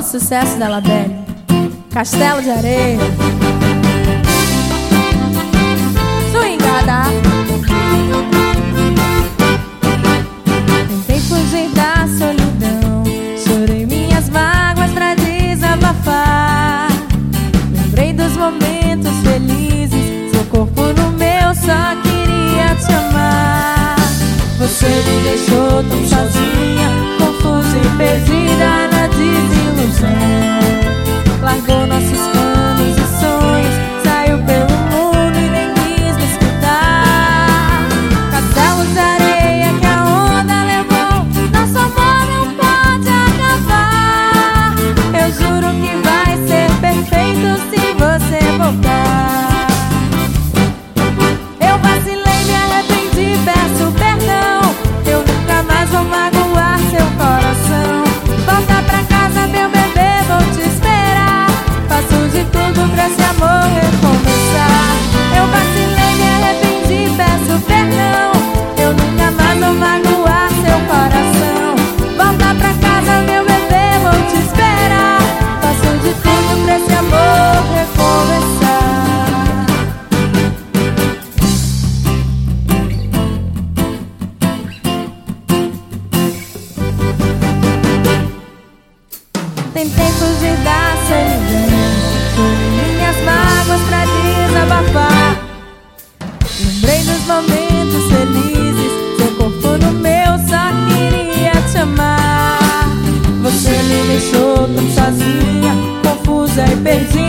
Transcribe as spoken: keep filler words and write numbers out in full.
sucesso da Labelle, Castelo de Areia. Swingada. Tentei fugir da solidão, chorei minhas mágoas pra desabafar. Lembrei dos momentos felizes, seu corpo no meu, só queria te amar. Você me deixou tão sozinha, confusa e perdida na desilusão. Largou nossos planos e sonhos, saiu pelo mundo e nem quis me escutar. Castelos de areia que a onda levou, nosso amor não pode acabar. Eu juro que vai ser perfeito se você voltar. Eu vacilei, me arrependi, peço perdão. Eu nunca mais vou magoar seu coração. Volta pra casa, meu bebê, vou te esperar. Faço de tudo pra esse amor recomeçar. Eu vacilei, me arrependi, peço perdão. Eu nunca mais vou magoar seu coração. Volta pra casa, meu bebê, vou te esperar. Faço de tudo pra esse amor recomeçar. Tentei fugir da solidão, chorei minhas mágoas pra desabafar. Lembrei dos momentos felizes, seu corpo no meu, só queria te amar. Você me deixou tão sozinha, confusa e perdida